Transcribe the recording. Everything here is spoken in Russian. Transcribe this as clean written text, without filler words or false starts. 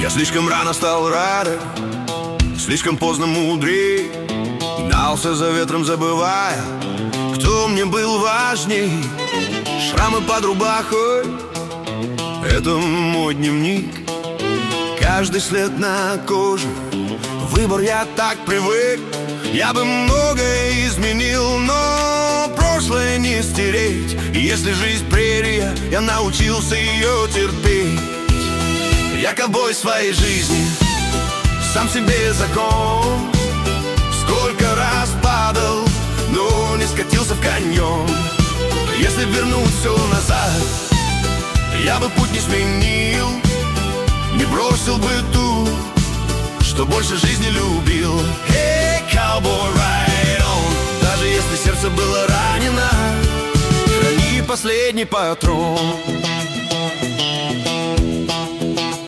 Я слишком рано стал радок, слишком поздно мудрей, гнался за ветром, забывая, кто мне был важней. Шрамы под рубахой — это мой дневник. Каждый след на коже, выбор я так привык. Я бы многое изменил, но прошлое не стереть. И если жизнь прерия, я научился ее терпеть. Я ковбой своей жизни, сам себе закон. Сколько раз падал, но не скатился в каньон. Если вернуть все назад, я бы путь не сменил, не бросил бы ту, что больше жизни любил. Hey, cowboy, ride on. Даже если сердце было ранено, храни последний патрон.